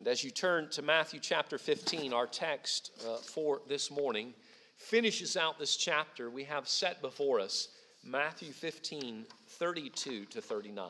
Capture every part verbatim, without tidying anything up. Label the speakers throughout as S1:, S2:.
S1: And as you turn to Matthew chapter fifteen, our text uh, for this morning finishes out this chapter we have set before us, Matthew fifteen, thirty-two to thirty-nine.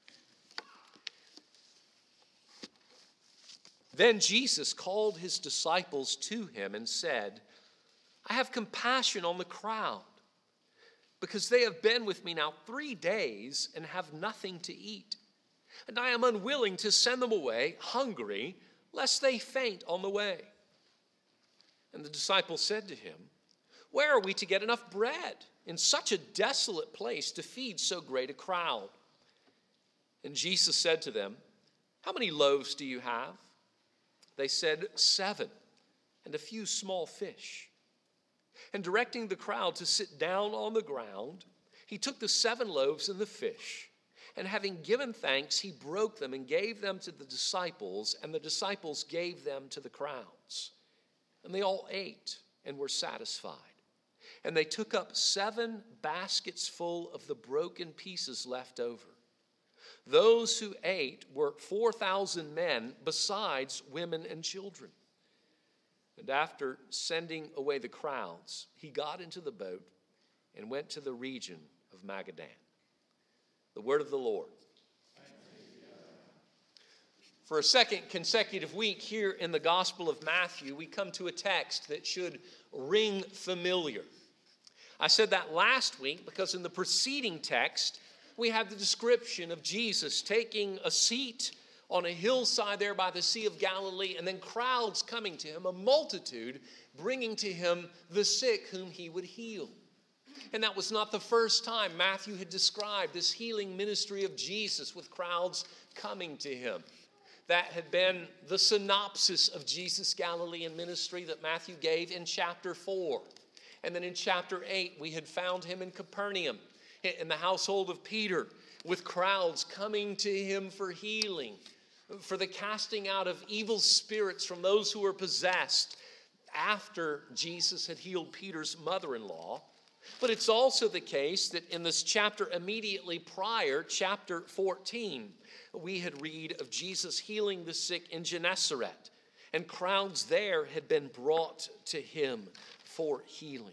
S1: Then Jesus called his disciples to him and said, I have compassion on the crowd, because they have been with me now three days and have nothing to eat. And I am unwilling to send them away hungry, lest they faint on the way. And the disciples said to him, where are we to get enough bread in such a desolate place to feed so great a crowd? And Jesus said to them, how many loaves do you have? They said, seven, and a few small fish. And directing the crowd to sit down on the ground, he took the seven loaves and the fish, and having given thanks, he broke them and gave them to the disciples, and the disciples gave them to the crowds. And they all ate and were satisfied. And they took up seven baskets full of the broken pieces left over. Those who ate were four thousand men, besides women and children. And after sending away the crowds, he got into the boat and went to the region of Magadan. The word of the Lord. For a second consecutive week here in the Gospel of Matthew, we come to a text that should ring familiar. I said that last week because in the preceding text, we had the description of Jesus taking a seat on a hillside there by the Sea of Galilee, and then crowds coming to him, a multitude bringing to him the sick whom he would heal. And that was not the first time Matthew had described this healing ministry of Jesus with crowds coming to him. That had been the synopsis of Jesus' Galilean ministry that Matthew gave in chapter four. And then in chapter eight, we had found him in Capernaum, in the household of Peter, with crowds coming to him for healing, for the casting out of evil spirits from those who were possessed after Jesus had healed Peter's mother-in-law. But it's also the case that in this chapter immediately prior, chapter fourteen, we had read of Jesus healing the sick in Gennesaret, and crowds there had been brought to him for healing.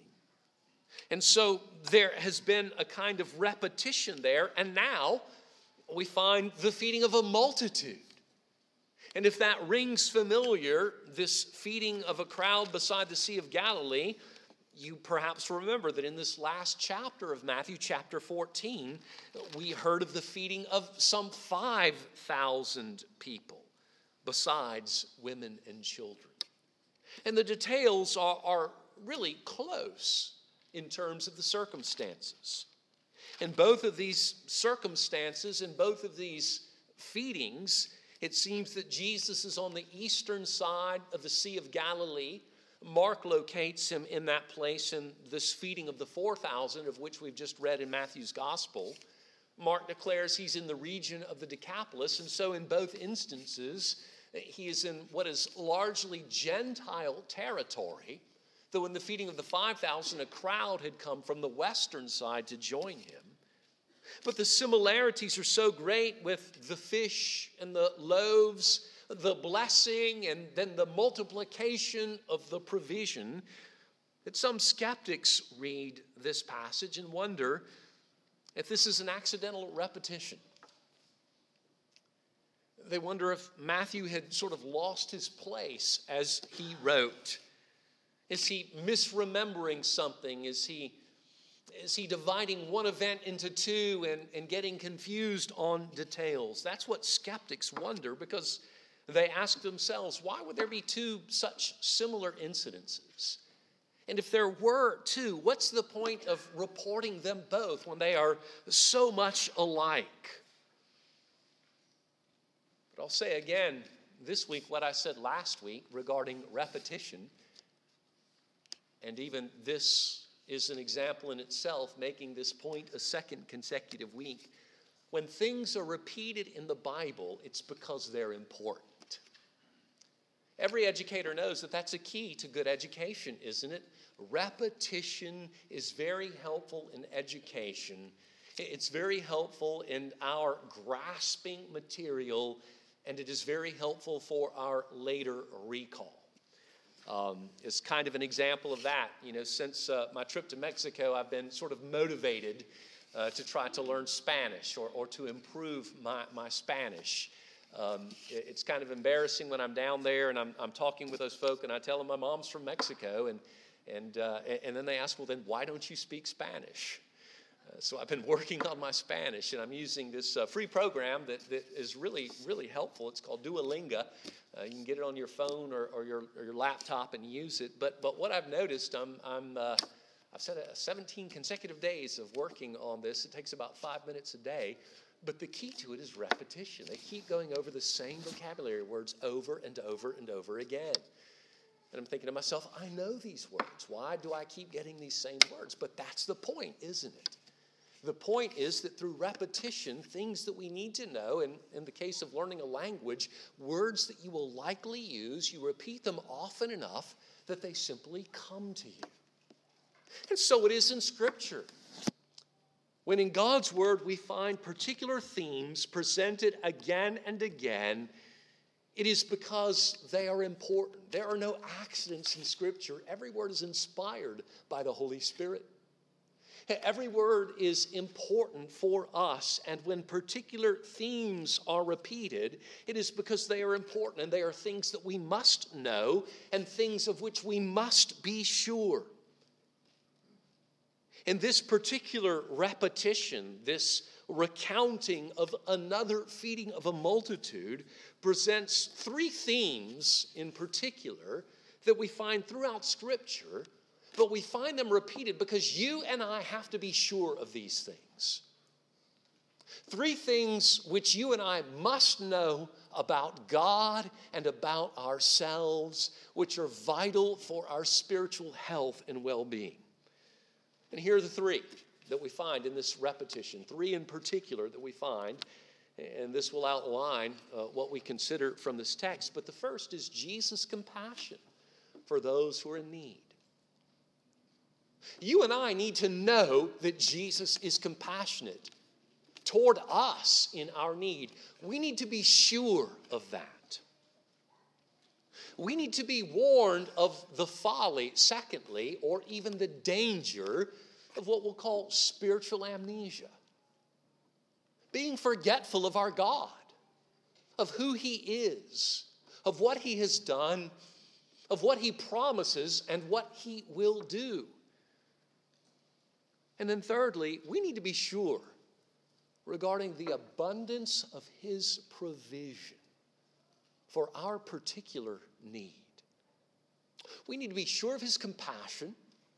S1: And so there has been a kind of repetition there, and now we find the feeding of a multitude. And if that rings familiar, this feeding of a crowd beside the Sea of Galilee, you perhaps remember that in this last chapter of Matthew, chapter fourteen, we heard of the feeding of some five thousand people, besides women and children. And the details are, are really close in terms of the circumstances. In both of these circumstances, in both of these feedings, it seems that Jesus is on the eastern side of the Sea of Galilee. Mark locates him in that place in this feeding of the four thousand, of which we've just read in Matthew's gospel. Mark declares he's in the region of the Decapolis, and so in both instances, he is in what is largely Gentile territory. Though in the feeding of the five thousand, a crowd had come from the western side to join him. But the similarities are so great with the fish and the loaves, the blessing, and then the multiplication of the provision, that some skeptics read this passage and wonder if this is an accidental repetition. They wonder if Matthew had sort of lost his place as he wrote. Is he misremembering something? Is he, is he dividing one event into two and, and getting confused on details? That's what skeptics wonder, because they ask themselves, why would there be two such similar incidences? And if there were two, what's the point of reporting them both when they are so much alike? But I'll say again this week what I said last week regarding repetition. And even this is an example in itself, making this point a second consecutive week. When things are repeated in the Bible, it's because they're important. Every educator knows that that's a key to good education, isn't it? Repetition is very helpful in education. It's very helpful in our grasping material and it is very helpful for our later recall. Um, it's kind of an example of that. You know, since uh, my trip to Mexico, I've been sort of motivated uh, to try to learn Spanish or, or to improve my, my Spanish. Um, it, it's kind of embarrassing when I'm down there and I'm, I'm talking with those folk and I tell them my mom's from Mexico, and and uh, and then they ask, well, then why don't you speak Spanish? Uh, so I've been working on my Spanish, and I'm using this uh, free program that, that is really, really helpful. It's called Duolingo. Uh, you can get it on your phone or, or, your, or your laptop and use it. But but what I've noticed, I'm, I'm, uh, I've said uh, seventeen consecutive days of working on this. It takes about five minutes a day. But the key to it is repetition. They keep going over the same vocabulary words over and over and over again. And I'm thinking to myself, I know these words. Why do I keep getting these same words? But that's the point, isn't it? The point is that through repetition, things that we need to know, and in the case of learning a language, words that you will likely use, you repeat them often enough that they simply come to you. And so it is in Scripture. When in God's Word we find particular themes presented again and again, it is because they are important. There are no accidents in Scripture. Every word is inspired by the Holy Spirit. Every word is important for us, and when particular themes are repeated, it is because they are important, and they are things that we must know and things of which we must be sure. In this particular repetition, this recounting of another feeding of a multitude presents three themes in particular that we find throughout Scripture. But we find them repeated because you and I have to be sure of these things. Three things which you and I must know about God and about ourselves, which are vital for our spiritual health and well-being. And here are the three that we find in this repetition, three in particular that we find, and this will outline uh, what we consider from this text. But the first is Jesus' compassion for those who are in need. You and I need to know that Jesus is compassionate toward us in our need. We need to be sure of that. We need to be warned of the folly, secondly, or even the danger of what we'll call spiritual amnesia. Being forgetful of our God, of who He is, of what He has done, of what He promises, and what He will do. And then thirdly, we need to be sure regarding the abundance of His provision for our particular need. We need to be sure of His compassion.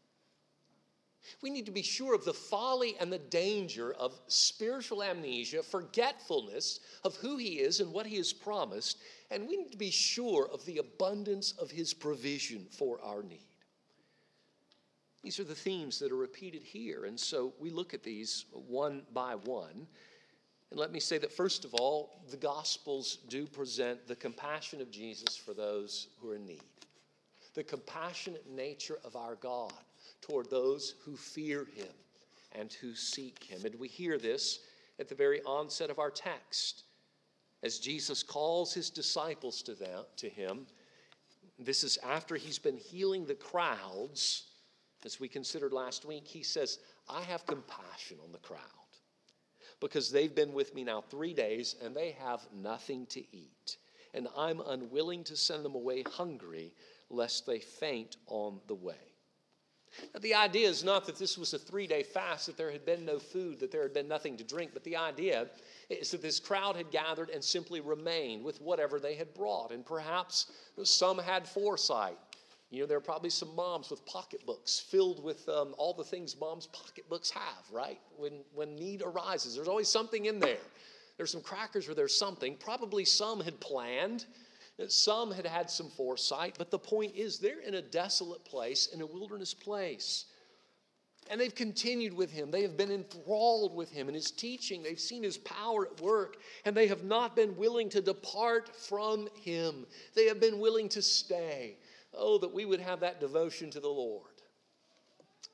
S1: We need to be sure of the folly and the danger of spiritual amnesia, forgetfulness of who He is and what He has promised. And we need to be sure of the abundance of His provision for our need. These are the themes that are repeated here, and so we look at these one by one. And let me say that, first of all, the Gospels do present the compassion of Jesus for those who are in need. The compassionate nature of our God toward those who fear Him and who seek Him. And we hear this at the very onset of our text. As Jesus calls His disciples to, them, to Him, this is after He's been healing the crowds. As we considered last week, He says, I have compassion on the crowd because they've been with me now three days and they have nothing to eat. And I'm unwilling to send them away hungry lest they faint on the way. Now, the idea is not that this was a three-day fast, that there had been no food, that there had been nothing to drink, but the idea is that this crowd had gathered and simply remained with whatever they had brought. And perhaps some had foresight. You know, there are probably some moms with pocketbooks filled with um, all the things moms' pocketbooks have, right? When, when need arises, there's always something in there. There's some crackers or there's something. Probably some had planned. Some had had some foresight. But the point is, they're in a desolate place, in a wilderness place. And they've continued with Him. They have been enthralled with Him and His teaching. They've seen His power at work. And they have not been willing to depart from Him. They have been willing to stay. Oh, that we would have that devotion to the Lord.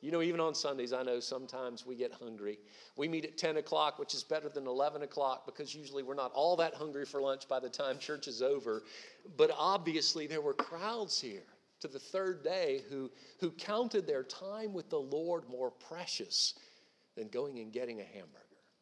S1: You know, even on Sundays, I know sometimes we get hungry. We meet at ten o'clock, which is better than eleven o'clock, because usually we're not all that hungry for lunch by the time church is over. But obviously there were crowds here to the third day who, who counted their time with the Lord more precious than going and getting a hamburger.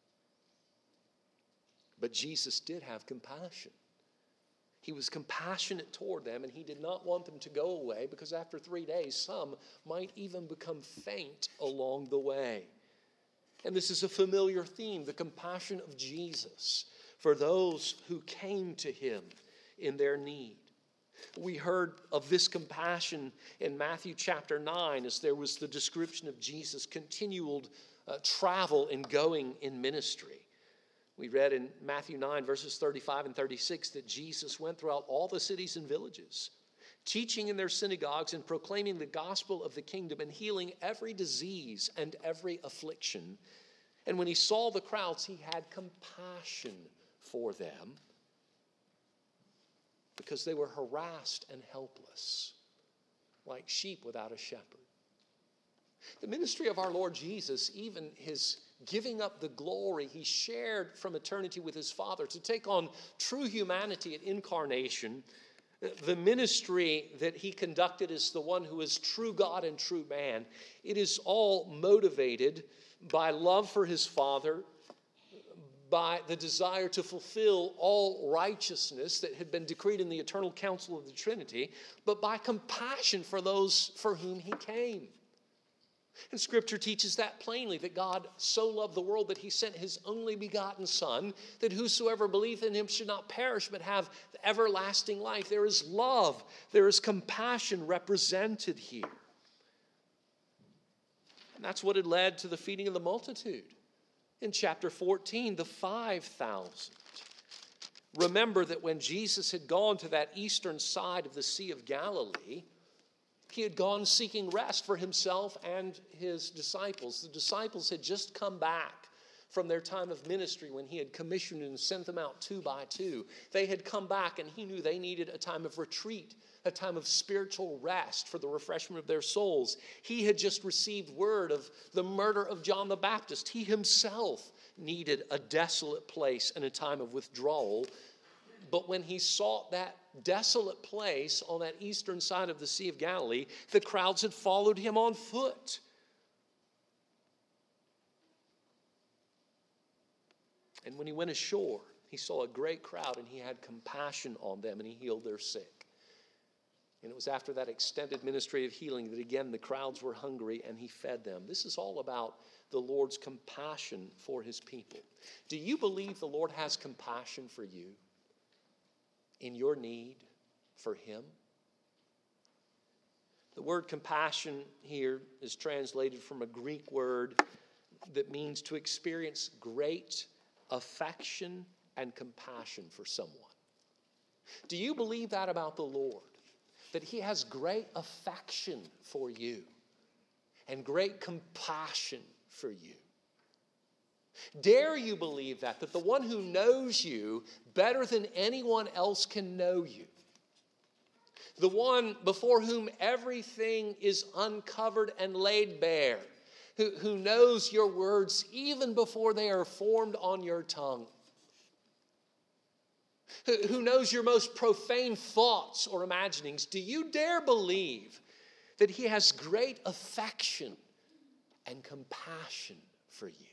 S1: But Jesus did have compassion. He was compassionate toward them, and he did not want them to go away, because after three days, some might even become faint along the way. And this is a familiar theme, the compassion of Jesus for those who came to him in their need. We heard of this compassion in Matthew chapter nine, as there was the description of Jesus' continual uh, travel and going in ministry. We read in Matthew nine, verses thirty-five and thirty-six, that Jesus went throughout all the cities and villages, teaching in their synagogues and proclaiming the gospel of the kingdom and healing every disease and every affliction. And when he saw the crowds, he had compassion for them, because they were harassed and helpless, like sheep without a shepherd. The ministry of our Lord Jesus, even his giving up the glory he shared from eternity with his Father to take on true humanity at incarnation, the ministry that he conducted as the one who is true God and true man, it is all motivated by love for his Father, by the desire to fulfill all righteousness that had been decreed in the eternal counsel of the Trinity, but by compassion for those for whom he came. And Scripture teaches that plainly, that God so loved the world that he sent his only begotten Son, that whosoever believeth in him should not perish but have everlasting life. There is love, there is compassion represented here. And that's what had led to the feeding of the multitude. In chapter fourteen, the five thousand. Remember that when Jesus had gone to that eastern side of the Sea of Galilee, he had gone seeking rest for himself and his disciples. The disciples had just come back from their time of ministry when he had commissioned and sent them out two by two. They had come back, and he knew they needed a time of retreat, a time of spiritual rest for the refreshment of their souls. He had just received word of the murder of John the Baptist. He himself needed a desolate place and a time of withdrawal. But when he sought that desolate place on that eastern side of the Sea of Galilee, the crowds had followed him on foot. And when he went ashore, he saw a great crowd, and he had compassion on them, and he healed their sick. And it was after that extended ministry of healing that again the crowds were hungry, and he fed them. This is all about the Lord's compassion for his people. Do you believe the Lord has compassion for you in your need for him? The word compassion here is translated from a Greek word that means to experience great affection and compassion for someone. Do you believe that about the Lord? That he has great affection for you and great compassion for you? Dare you believe that, that the one who knows you better than anyone else can know you, the one before whom everything is uncovered and laid bare, who, who knows your words even before they are formed on your tongue, who, who knows your most profane thoughts or imaginings, do you dare believe that he has great affection and compassion for you?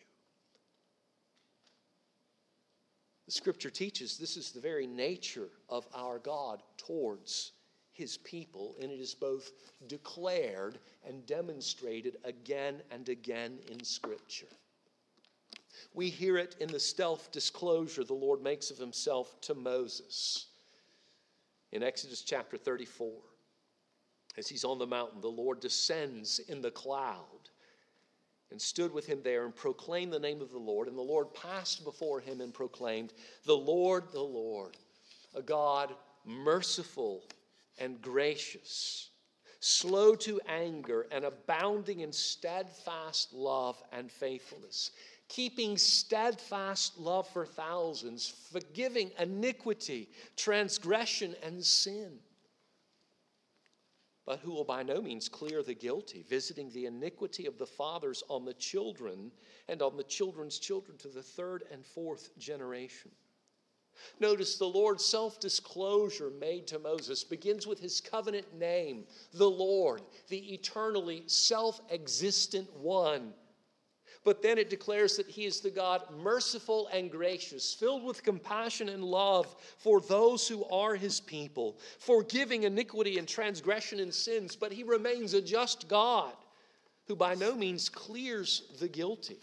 S1: The Scripture teaches this is the very nature of our God towards his people, and it is both declared and demonstrated again and again in Scripture. We hear it in the self-disclosure the Lord makes of himself to Moses. In Exodus chapter thirty-four, as he's on the mountain, the Lord descends in the cloud and stood with him there and proclaimed the name of the Lord. And the Lord passed before him and proclaimed, "The Lord, the Lord, a God merciful and gracious, slow to anger and abounding in steadfast love and faithfulness, keeping steadfast love for thousands, forgiving iniquity, transgression, and sin." but who will by no means clear the guilty, visiting the iniquity of the fathers on the children and on the children's children to the third and fourth generation. Notice the Lord's self-disclosure made to Moses begins with his covenant name, the Lord, the eternally self-existent one. But then it declares that he is the God merciful and gracious, filled with compassion and love for those who are his people, forgiving iniquity and transgression and sins. But he remains a just God who by no means clears the guilty.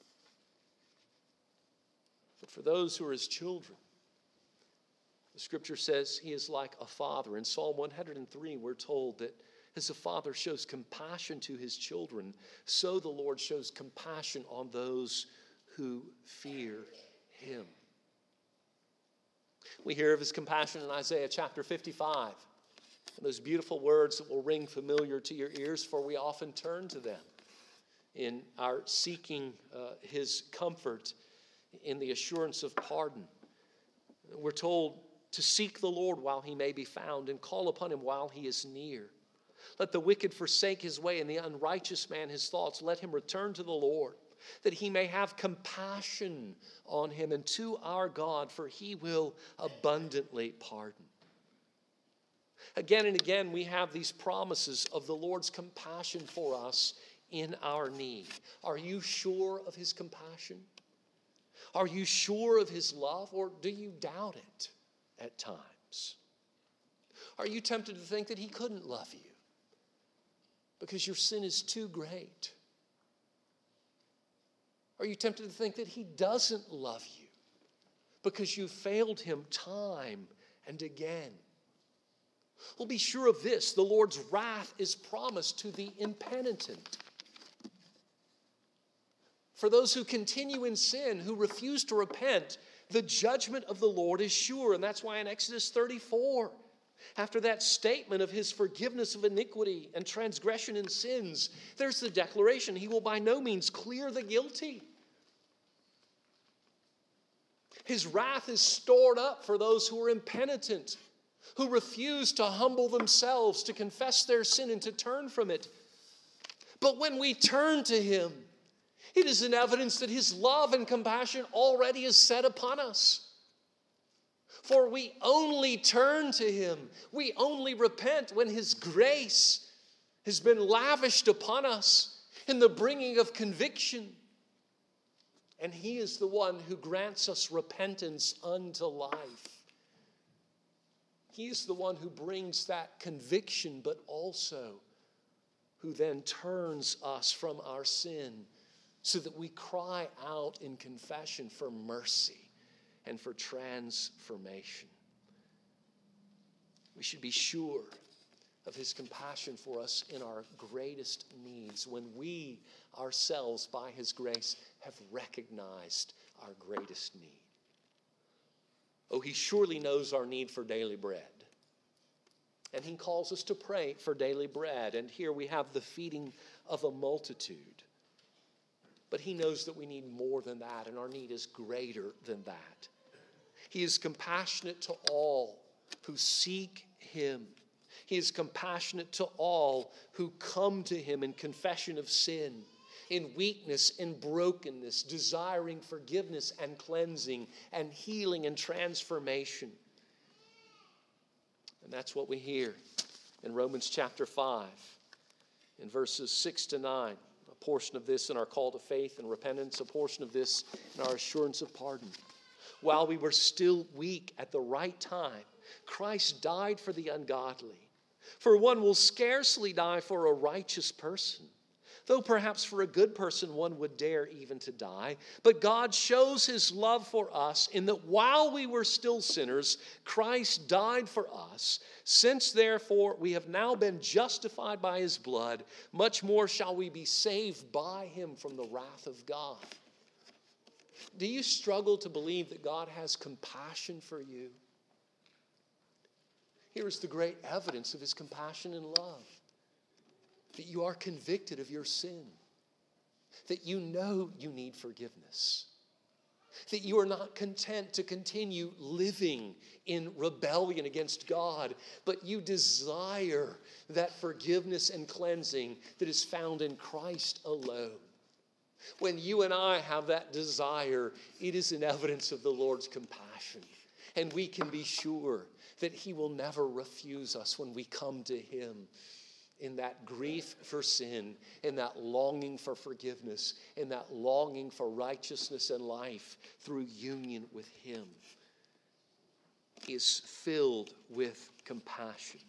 S1: But for those who are his children, the scripture says he is like a father. In Psalm one hundred three, we're told that as a father shows compassion to his children, so the Lord shows compassion on those who fear him. We hear of his compassion in Isaiah chapter fifty-five. And those beautiful words that will ring familiar to your ears, for we often turn to them in our seeking uh, his comfort in the assurance of pardon. We're told to seek the Lord while he may be found and call upon him while he is near. Let the wicked forsake his way and the unrighteous man his thoughts. Let him return to the Lord, that he may have compassion on him, and to our God, for he will abundantly pardon. Again and again, we have these promises of the Lord's compassion for us in our need. Are you sure of his compassion? Are you sure of his love, or do you doubt it at times? Are you tempted to think that he couldn't love you because your sin is too great? Are you tempted to think that he doesn't love you because you failed him time and again? Well, be sure of this: the Lord's wrath is promised to the impenitent. For those who continue in sin, who refuse to repent, the judgment of the Lord is sure. And that's why in Exodus thirty-four, after that statement of his forgiveness of iniquity and transgression and sins, there's the declaration: he will by no means clear the guilty. His wrath is stored up for those who are impenitent, who refuse to humble themselves, to confess their sin and to turn from it. But when we turn to him, it is an evidence that his love and compassion already is set upon us. For we only turn to him, we only repent when his grace has been lavished upon us in the bringing of conviction. And he is the one who grants us repentance unto life. He is the one who brings that conviction, but also who then turns us from our sin so that we cry out in confession for mercy and for transformation. We should be sure of his compassion for us in our greatest needs, when we ourselves, by his grace, have recognized our greatest need. Oh, he surely knows our need for daily bread. And he calls us to pray for daily bread. And here we have the feeding of a multitude. But he knows that we need more than that, and our need is greater than that. He is compassionate to all who seek him. He is compassionate to all who come to him in confession of sin, in weakness and brokenness, desiring forgiveness and cleansing and healing and transformation. And that's what we hear in Romans chapter five, in verses six to nine. A portion of this in our call to faith and repentance, a portion of this in our assurance of pardon. While we were still weak at the right time, Christ died for the ungodly. For one will scarcely die for a righteous person, though perhaps for a good person one would dare even to die. But God shows his love for us in that while we were still sinners, Christ died for us. Since therefore we have now been justified by his blood, much more shall we be saved by him from the wrath of God. Do you struggle to believe that God has compassion for you? Here is the great evidence of his compassion and love. That you are convicted of your sin. That you know you need forgiveness. That you are not content to continue living in rebellion against God, but you desire that forgiveness and cleansing that is found in Christ alone. When you and I have that desire, it is an evidence of the Lord's compassion. And we can be sure that He will never refuse us when we come to Him in that grief for sin, in that longing for forgiveness, in that longing for righteousness and life through union with Him. He is filled with compassion.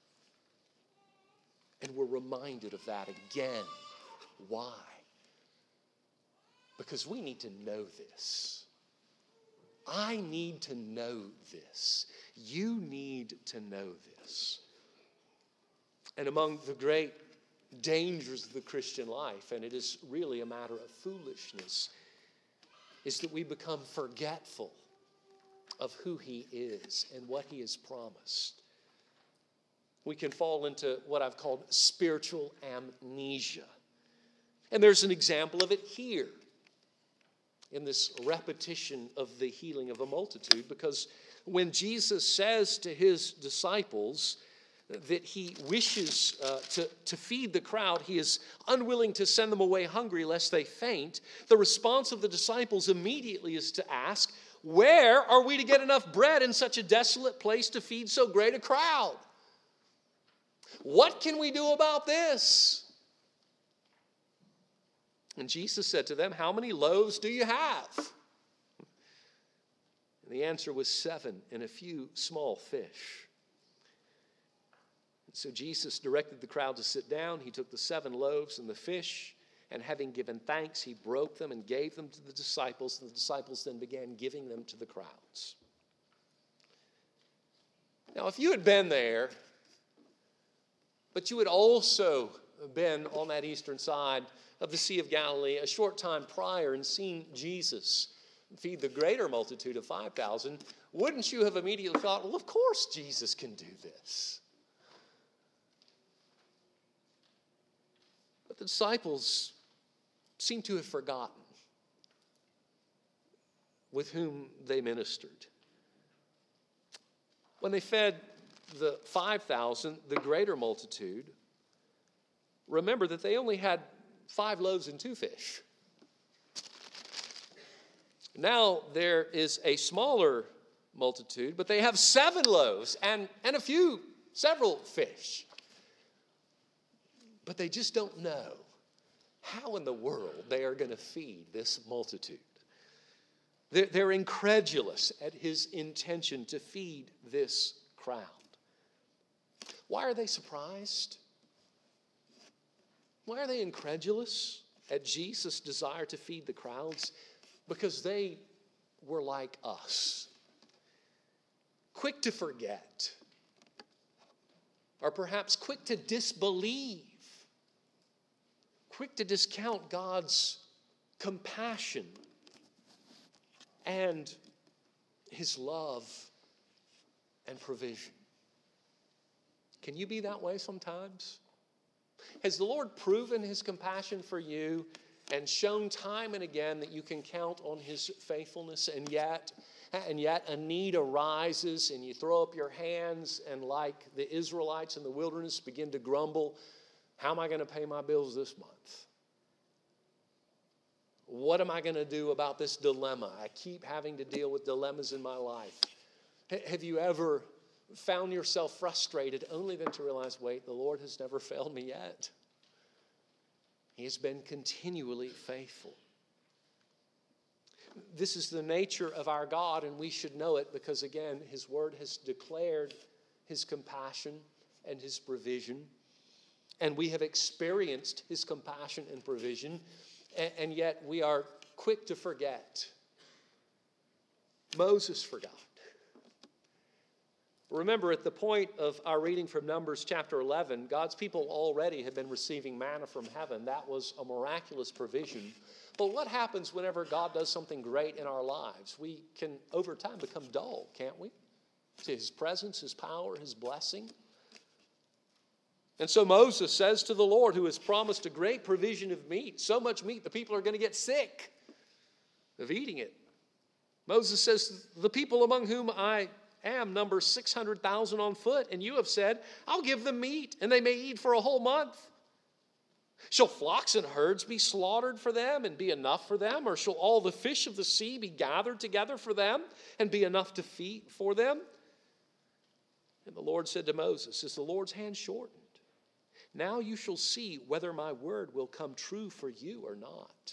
S1: And we're reminded of that again. Why? Because we need to know this. I need to know this. You need to know this. And among the great dangers of the Christian life, and it is really a matter of foolishness, is that we become forgetful of who He is and what He has promised. We can fall into what I've called spiritual amnesia. And there's an example of it here in this repetition of the healing of a multitude, because when Jesus says to His disciples that He wishes uh, to, to feed the crowd, He is unwilling to send them away hungry lest they faint, the response of the disciples immediately is to ask, where are we to get enough bread in such a desolate place to feed so great a crowd? What can we do about this? And Jesus said to them, how many loaves do you have? And the answer was seven and a few small fish. And so Jesus directed the crowd to sit down. He took the seven loaves and the fish, and having given thanks, He broke them and gave them to the disciples. And the disciples then began giving them to the crowds. Now, if you had been there, but you had also been on that eastern side of the Sea of Galilee a short time prior and seen Jesus feed the greater multitude of five thousand, wouldn't you have immediately thought, well, of course Jesus can do this? But the disciples seem to have forgotten with whom they ministered. When they fed the five thousand, the greater multitude, remember that they only had five loaves and two fish. Now there is a smaller multitude, but they have seven loaves and, and a few, several fish. But they just don't know how in the world they are going to feed this multitude. They're, they're incredulous at His intention to feed this crowd. Why are they surprised? Why are they incredulous at Jesus' desire to feed the crowds? Because they were like us, quick to forget, or perhaps quick to disbelieve, quick to discount God's compassion and His love and provision. Can you be that way sometimes? Has the Lord proven His compassion for you and shown time and again that you can count on His faithfulness, and yet, and yet a need arises and you throw up your hands and, like the Israelites in the wilderness, begin to grumble, how am I going to pay my bills this month? What am I going to do about this dilemma? I keep having to deal with dilemmas in my life. H- have you ever found yourself frustrated only then to realize, wait, the Lord has never failed me yet? He has been continually faithful. This is the nature of our God, and we should know it because, again, His Word has declared His compassion and His provision. And we have experienced His compassion and provision, and, and yet we are quick to forget. Moses forgot. Remember, at the point of our reading from Numbers chapter eleven, God's people already had been receiving manna from heaven. That was a miraculous provision. But what happens whenever God does something great in our lives? We can, over time, become dull, can't we? To His presence, His power, His blessing. And so Moses says to the Lord, who has promised a great provision of meat, so much meat the people are going to get sick of eating it. Moses says, the people among whom I am number six hundred thousand on foot, and you have said, I'll give them meat, and they may eat for a whole month. Shall flocks and herds be slaughtered for them and be enough for them? Or shall all the fish of the sea be gathered together for them and be enough to feed for them? And the Lord said to Moses, is the Lord's hand shortened? Now you shall see whether my word will come true for you or not.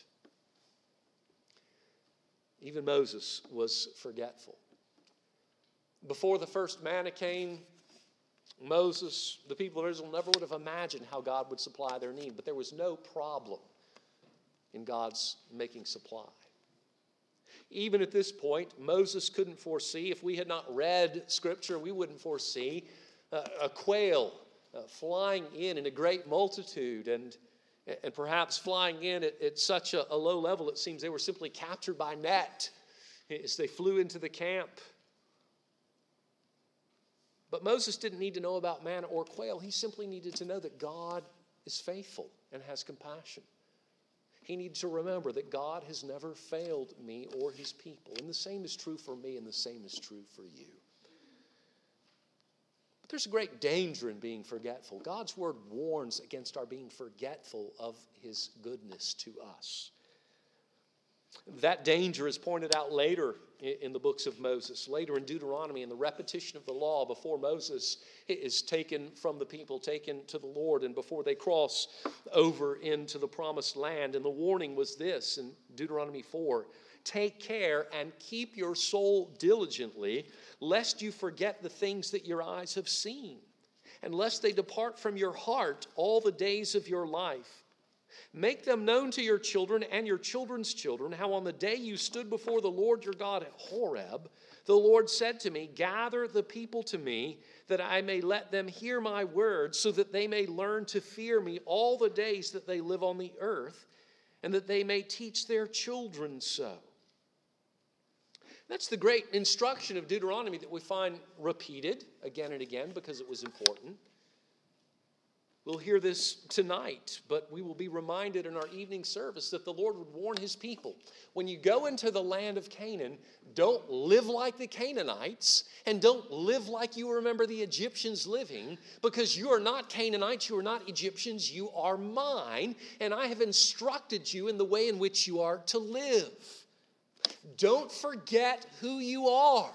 S1: Even Moses was forgetful. Before the first manna came, Moses, the people of Israel, never would have imagined how God would supply their need. But there was no problem in God's making supply. Even at this point, Moses couldn't foresee, if we had not read Scripture, we wouldn't foresee uh, a quail uh, flying in in a great multitude, and, and perhaps flying in at, at such a, a low level, it seems they were simply captured by net as they flew into the camp. But Moses didn't need to know about manna or quail. He simply needed to know that God is faithful and has compassion. He needed to remember that God has never failed me or his people. And the same is true for me, and the same is true for you. But there's a great danger in being forgetful. God's word warns against our being forgetful of his goodness to us. That danger is pointed out later in the books of Moses, later in Deuteronomy, in the repetition of the law before Moses is taken from the people, taken to the Lord, and before they cross over into the promised land. And the warning was this in Deuteronomy four, take care and keep your soul diligently, lest you forget the things that your eyes have seen, and lest they depart from your heart all the days of your life. Make them known to your children and your children's children, how on the day you stood before the Lord your God at Horeb, the Lord said to me, gather the people to me, that I may let them hear my words, so that they may learn to fear me all the days that they live on the earth, and that they may teach their children so. That's the great instruction of Deuteronomy that we find repeated again and again because it was important. We'll hear this tonight, but we will be reminded in our evening service that the Lord would warn his people. When you go into the land of Canaan, don't live like the Canaanites, and don't live like you remember the Egyptians living, because you are not Canaanites, you are not Egyptians, you are mine, and I have instructed you in the way in which you are to live. Don't forget who you are.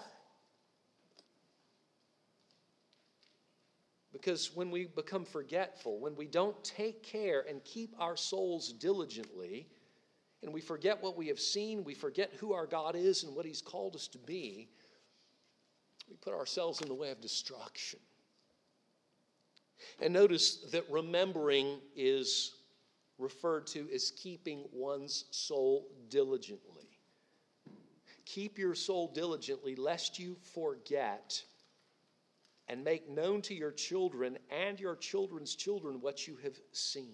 S1: Because when we become forgetful, when we don't take care and keep our souls diligently, and we forget what we have seen, we forget who our God is and what he's called us to be, we put ourselves in the way of destruction. And notice that remembering is referred to as keeping one's soul diligently. Keep your soul diligently, lest you forget, and make known to your children and your children's children what you have seen.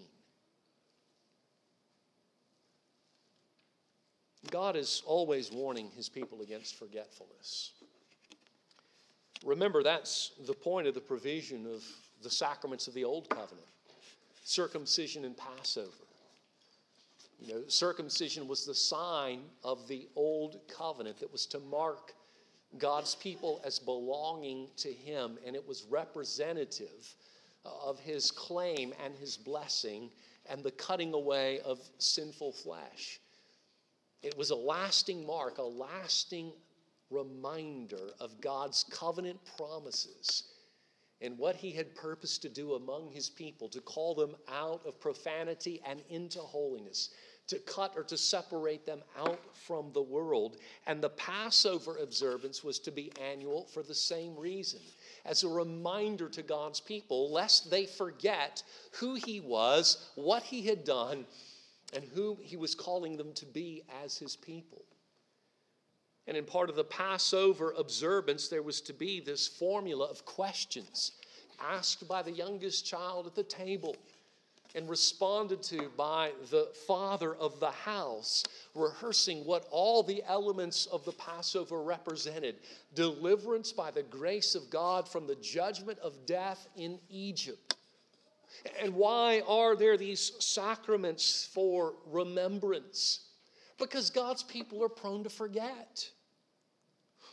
S1: God is always warning his people against forgetfulness. Remember, that's the point of the provision of the sacraments of the Old Covenant. Circumcision and Passover. You know, circumcision was the sign of the Old Covenant that was to mark God's people as belonging to him, and it was representative of his claim and his blessing and the cutting away of sinful flesh. It was a lasting mark, a lasting reminder of God's covenant promises and what he had purposed to do among his people, to call them out of profanity and into holiness, to cut or to separate them out from the world. And the Passover observance was to be annual for the same reason, as a reminder to God's people, lest they forget who he was, what he had done, and whom he was calling them to be as his people. And in part of the Passover observance, there was to be this formula of questions asked by the youngest child at the table and responded to by the father of the house, rehearsing what all the elements of the Passover represented. Deliverance by the grace of God from the judgment of death in Egypt. And why are there these sacraments for remembrance? Because God's people are prone to forget.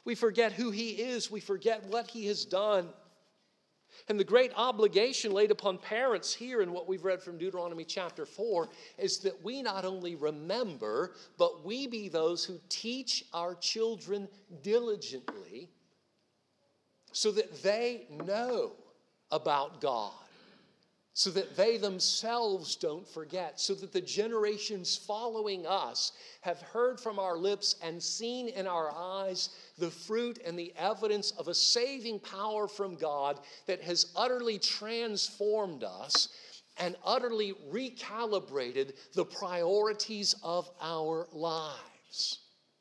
S1: We forget who he is. We forget what he has done. And the great obligation laid upon parents here in what we've read from Deuteronomy chapter four is that we not only remember, but we be those who teach our children diligently so that they know about God, so that they themselves don't forget, so that the generations following us have heard from our lips and seen in our eyes the fruit and the evidence of a saving power from God that has utterly transformed us and utterly recalibrated the priorities of our lives.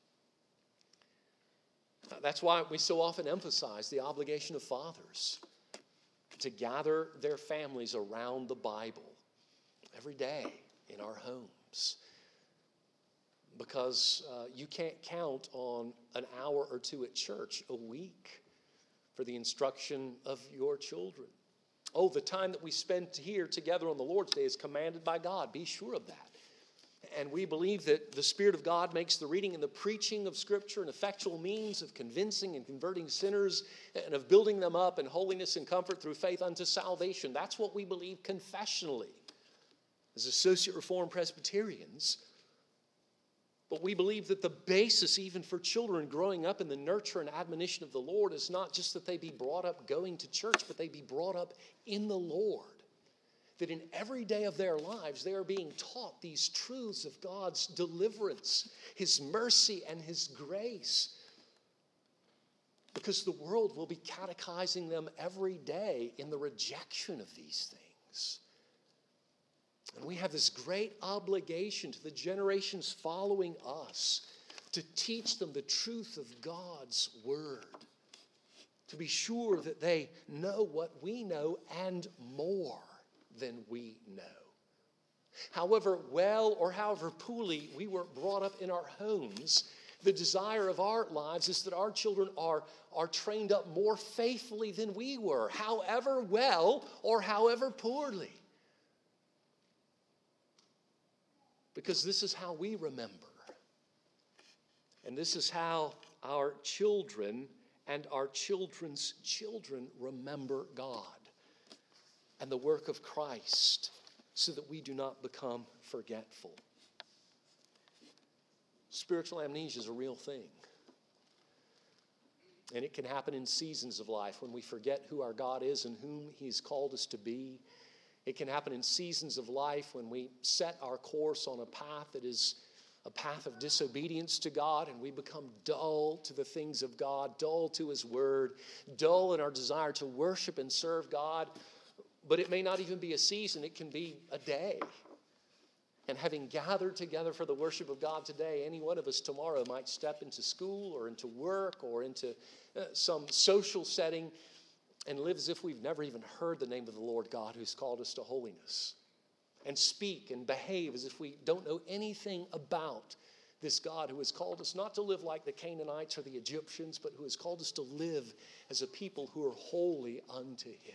S1: That's why we so often emphasize the obligation of fathers to gather their families around the Bible every day in our homes. Because uh, you can't count on an hour or two at church a week for the instruction of your children. Oh, the time that we spend here together on the Lord's Day is commanded by God. Be sure of that. And we believe that the Spirit of God makes the reading and the preaching of Scripture an effectual means of convincing and converting sinners and of building them up in holiness and comfort through faith unto salvation. That's what we believe confessionally as Associate Reformed Presbyterians. But we believe that the basis even for children growing up in the nurture and admonition of the Lord is not just that they be brought up going to church, but they be brought up in the Lord. That in every day of their lives, they are being taught these truths of God's deliverance, His mercy, and His grace. Because the world will be catechizing them every day in the rejection of these things. And we have this great obligation to the generations following us to teach them the truth of God's Word. To be sure that they know what we know and more than we know. However well or however poorly we were brought up in our homes, the desire of our lives is that our children are, are trained up more faithfully than we were, however well or however poorly. Because this is how we remember. And this is how our children and our children's children remember God and the work of Christ, so that we do not become forgetful. Spiritual amnesia is a real thing. And it can happen in seasons of life when we forget who our God is and whom He's called us to be. It can happen in seasons of life when we set our course on a path that is a path of disobedience to God, and we become dull to the things of God, dull to His Word, dull in our desire to worship and serve God. But it may not even be a season, it can be a day. And having gathered together for the worship of God today, any one of us tomorrow might step into school or into work or into uh, some social setting and live as if we've never even heard the name of the Lord God who's called us to holiness. And speak and behave as if we don't know anything about this God who has called us not to live like the Canaanites or the Egyptians, but who has called us to live as a people who are holy unto Him.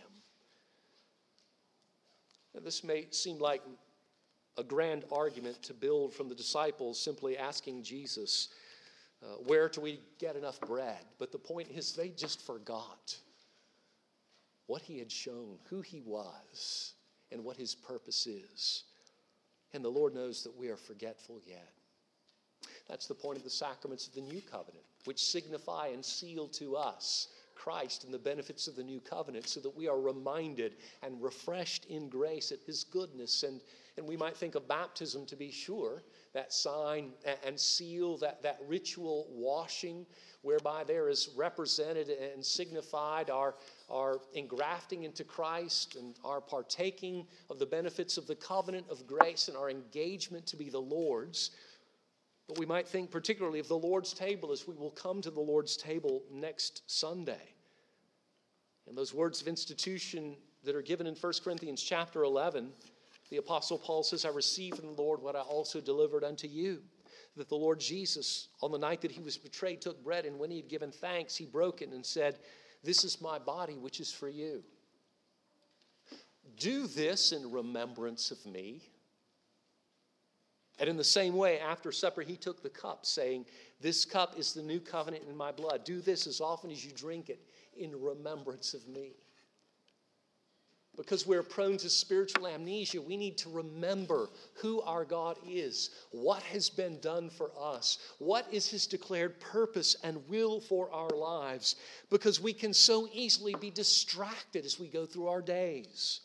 S1: Now, this may seem like a grand argument to build from the disciples simply asking Jesus, uh, where do we get enough bread? But the point is they just forgot what He had shown, who He was, and what His purpose is. And the Lord knows that we are forgetful yet. That's the point of the sacraments of the New Covenant, which signify and seal to us Christ and the benefits of the new covenant, so that we are reminded and refreshed in grace at His goodness. And, and we might think of baptism, to be sure, that sign and seal, that, that ritual washing, whereby there is represented and signified our, our engrafting into Christ and our partaking of the benefits of the covenant of grace and our engagement to be the Lord's. But we might think particularly of the Lord's table as we will come to the Lord's table next Sunday. And those words of institution that are given in First Corinthians chapter eleven, the Apostle Paul says, I received from the Lord what I also delivered unto you. That the Lord Jesus, on the night that He was betrayed, took bread, and when He had given thanks, He broke it and said, this is my body, which is for you. Do this in remembrance of me. And in the same way, after supper, he took the cup, saying, "This cup is the new covenant in my blood. Do this as often as you drink it in remembrance of me." Because we're prone to spiritual amnesia, we need to remember who our God is, what has been done for us, what is his declared purpose and will for our lives, because we can so easily be distracted as we go through our days.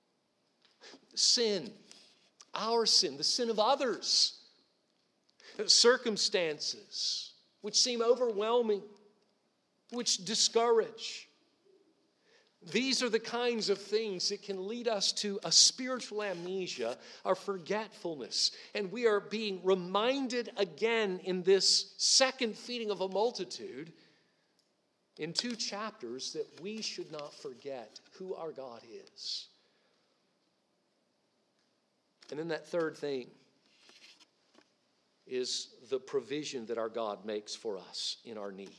S1: Sin, our sin, the sin of others, circumstances which seem overwhelming, which discourage. These are the kinds of things that can lead us to a spiritual amnesia, or forgetfulness. And we are being reminded again in this second feeding of a multitude in two chapters that we should not forget who our God is. And then that third thing is the provision that our God makes for us in our need.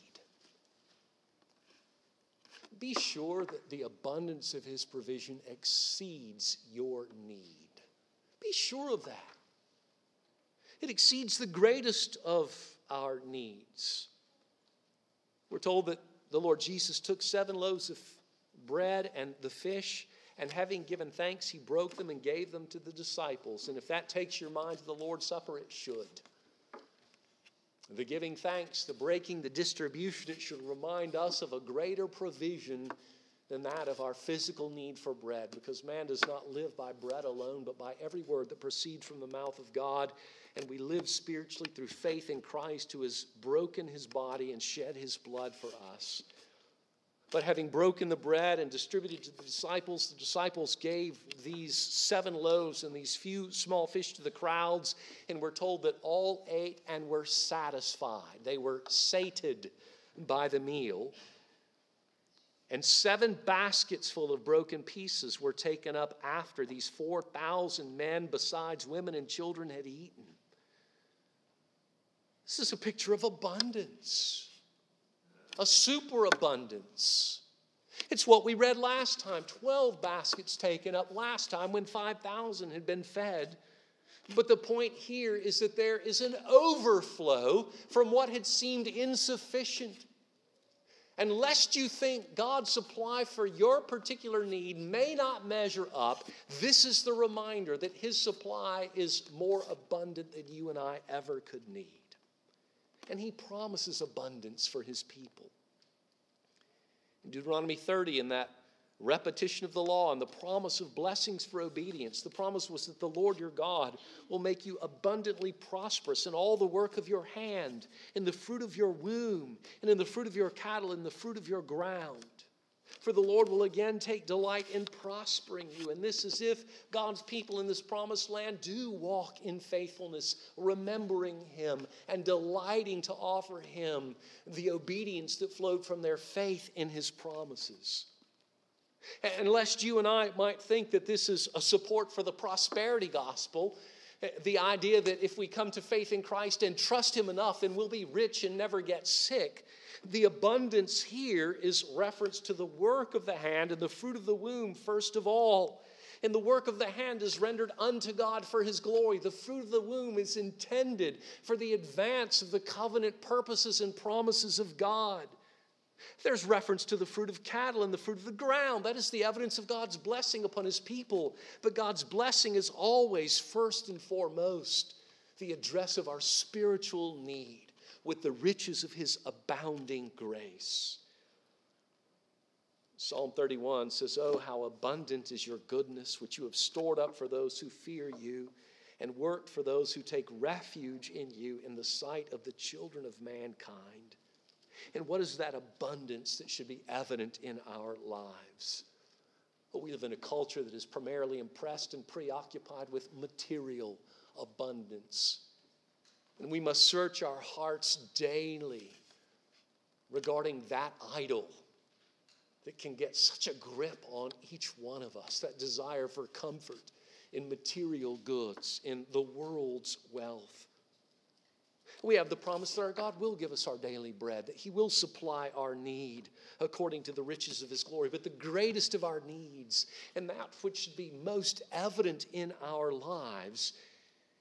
S1: Be sure that the abundance of his provision exceeds your need. Be sure of that. It exceeds the greatest of our needs. We're told that the Lord Jesus took seven loaves of bread and the fish, and having given thanks, he broke them and gave them to the disciples. And if that takes your mind to the Lord's Supper, it should. The giving thanks, the breaking, the distribution, it should remind us of a greater provision than that of our physical need for bread. Because man does not live by bread alone, but by every word that proceeds from the mouth of God. And we live spiritually through faith in Christ, who has broken his body and shed his blood for us. But having broken the bread and distributed to the disciples, the disciples gave these seven loaves and these few small fish to the crowds, and we're told that all ate and were satisfied. They were sated by the meal. And seven baskets full of broken pieces were taken up after these four thousand men, besides women and children, had eaten. This is a picture of abundance. A superabundance. It's what we read last time. Twelve baskets taken up last time when five thousand had been fed. But the point here is that there is an overflow from what had seemed insufficient. And lest you think God's supply for your particular need may not measure up, this is the reminder that his supply is more abundant than you and I ever could need. And he promises abundance for his people. In Deuteronomy thirty, in that repetition of the law and the promise of blessings for obedience, the promise was that the Lord your God will make you abundantly prosperous in all the work of your hand, in the fruit of your womb, and in the fruit of your cattle, and the fruit of your ground. For the Lord will again take delight in prospering you. And this is if God's people in this promised land do walk in faithfulness, remembering him and delighting to offer him the obedience that flowed from their faith in his promises. And lest you and I might think that this is a support for the prosperity gospel, the idea that if we come to faith in Christ and trust him enough, then we'll be rich and never get sick. The abundance here is reference to the work of the hand and the fruit of the womb first of all. And the work of the hand is rendered unto God for his glory. The fruit of the womb is intended for the advance of the covenant purposes and promises of God. There's reference to the fruit of cattle and the fruit of the ground. That is the evidence of God's blessing upon his people. But God's blessing is always first and foremost the address of our spiritual need with the riches of his abounding grace. Psalm thirty-one says, "Oh, how abundant is your goodness, which you have stored up for those who fear you, and worked for those who take refuge in you in the sight of the children of mankind." And what is that abundance that should be evident in our lives? Well, we live in a culture that is primarily impressed and preoccupied with material abundance. And we must search our hearts daily regarding that idol that can get such a grip on each one of us, that desire for comfort in material goods, in the world's wealth. We have the promise that our God will give us our daily bread, that he will supply our need according to the riches of his glory. But the greatest of our needs, and that which should be most evident in our lives,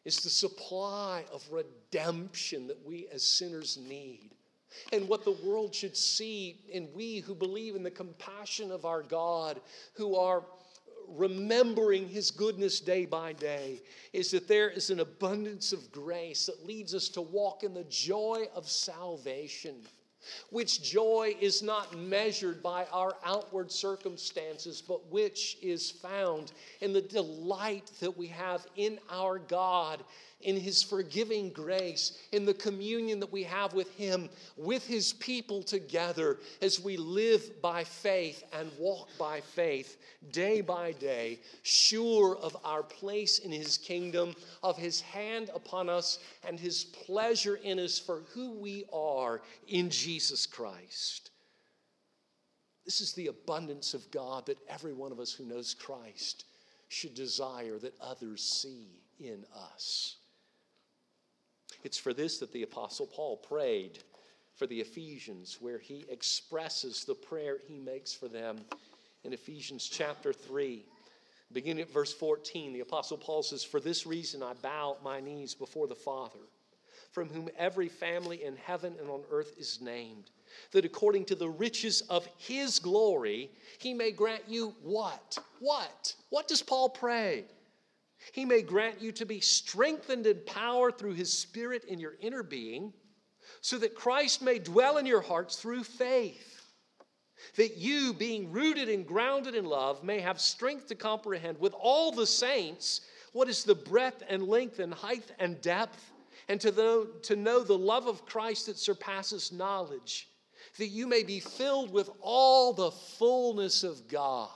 S1: is the supply of redemption that we as sinners need. And what the world should see, and we who believe in the compassion of our God, who are remembering His goodness day by day, is that there is an abundance of grace that leads us to walk in the joy of salvation, which joy is not measured by our outward circumstances, but which is found in the delight that we have in our God, in His forgiving grace, in the communion that we have with Him, with His people together, as we live by faith and walk by faith day by day, sure of our place in His kingdom, of His hand upon us, and His pleasure in us for who we are in Jesus Christ. This is the abundance of God that every one of us who knows Christ should desire that others see in us. It's for this that the Apostle Paul prayed for the Ephesians, where he expresses the prayer he makes for them in Ephesians chapter three. Beginning at verse fourteen, the Apostle Paul says, "For this reason I bow my knees before the Father, from whom every family in heaven and on earth is named, that according to the riches of His glory, He may grant you" what? What? What does Paul pray? "He may grant you to be strengthened in power through His Spirit in your inner being, so that Christ may dwell in your hearts through faith, that you, being rooted and grounded in love, may have strength to comprehend with all the saints what is the breadth and length and height and depth, and to know, to know the love of Christ that surpasses knowledge, that you may be filled with all the fullness of God."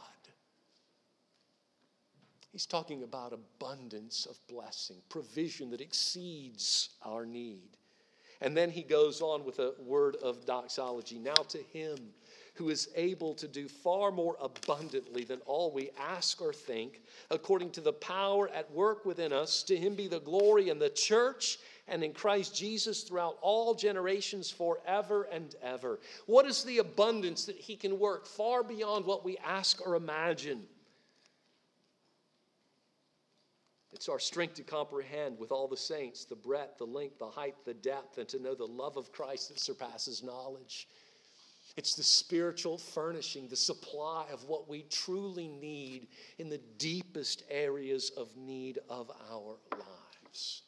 S1: He's talking about abundance of blessing, provision that exceeds our need. And then he goes on with a word of doxology. "Now to Him who is able to do far more abundantly than all we ask or think, according to the power at work within us, to Him be the glory in the church and in Christ Jesus throughout all generations forever and ever." What is the abundance that He can work far beyond what we ask or imagine? It's our strength to comprehend with all the saints the breadth, the length, the height, the depth, and to know the love of Christ that surpasses knowledge. It's the spiritual furnishing, the supply of what we truly need in the deepest areas of need of our lives.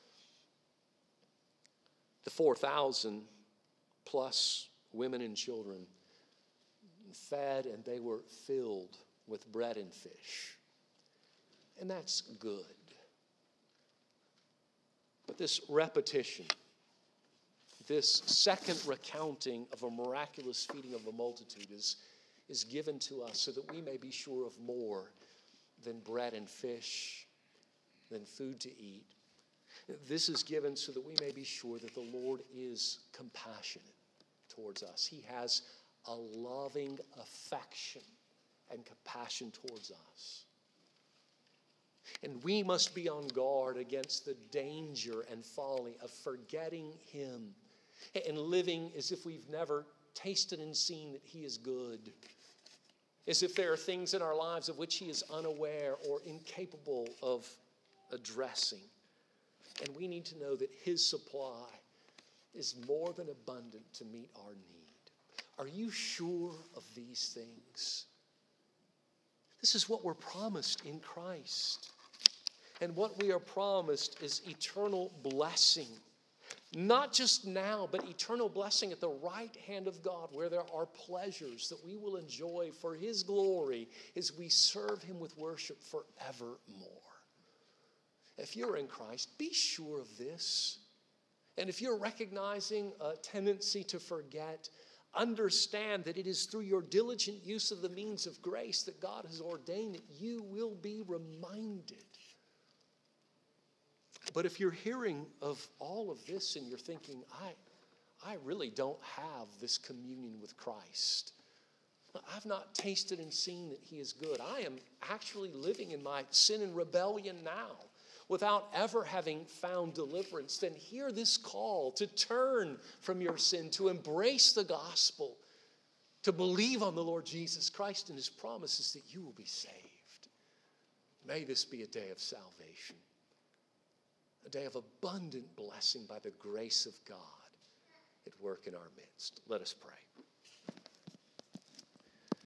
S1: The four thousand plus women and children fed, and they were filled with bread and fish. And that's good. But this repetition, this second recounting of a miraculous feeding of a multitude is, is given to us so that we may be sure of more than bread and fish, than food to eat. This is given so that we may be sure that the Lord is compassionate towards us. He has a loving affection and compassion towards us. And we must be on guard against the danger and folly of forgetting Him and living as if we've never tasted and seen that He is good, as if there are things in our lives of which He is unaware or incapable of addressing. And we need to know that His supply is more than abundant to meet our need. Are you sure of these things? This is what we're promised in Christ. And what we are promised is eternal blessing. Not just now, but eternal blessing at the right hand of God, where there are pleasures that we will enjoy for His glory as we serve Him with worship forevermore. If you're in Christ, be sure of this. And if you're recognizing a tendency to forget, understand that it is through your diligent use of the means of grace that God has ordained that you will be reminded. But if you're hearing of all of this and you're thinking, I, I really don't have this communion with Christ. I've not tasted and seen that He is good. I am actually living in my sin and rebellion now without ever having found deliverance. Then hear this call to turn from your sin, to embrace the gospel, to believe on the Lord Jesus Christ and His promises that you will be saved. May this be a day of salvation. a day of abundant blessing by the grace of God at work in our midst. Let us pray.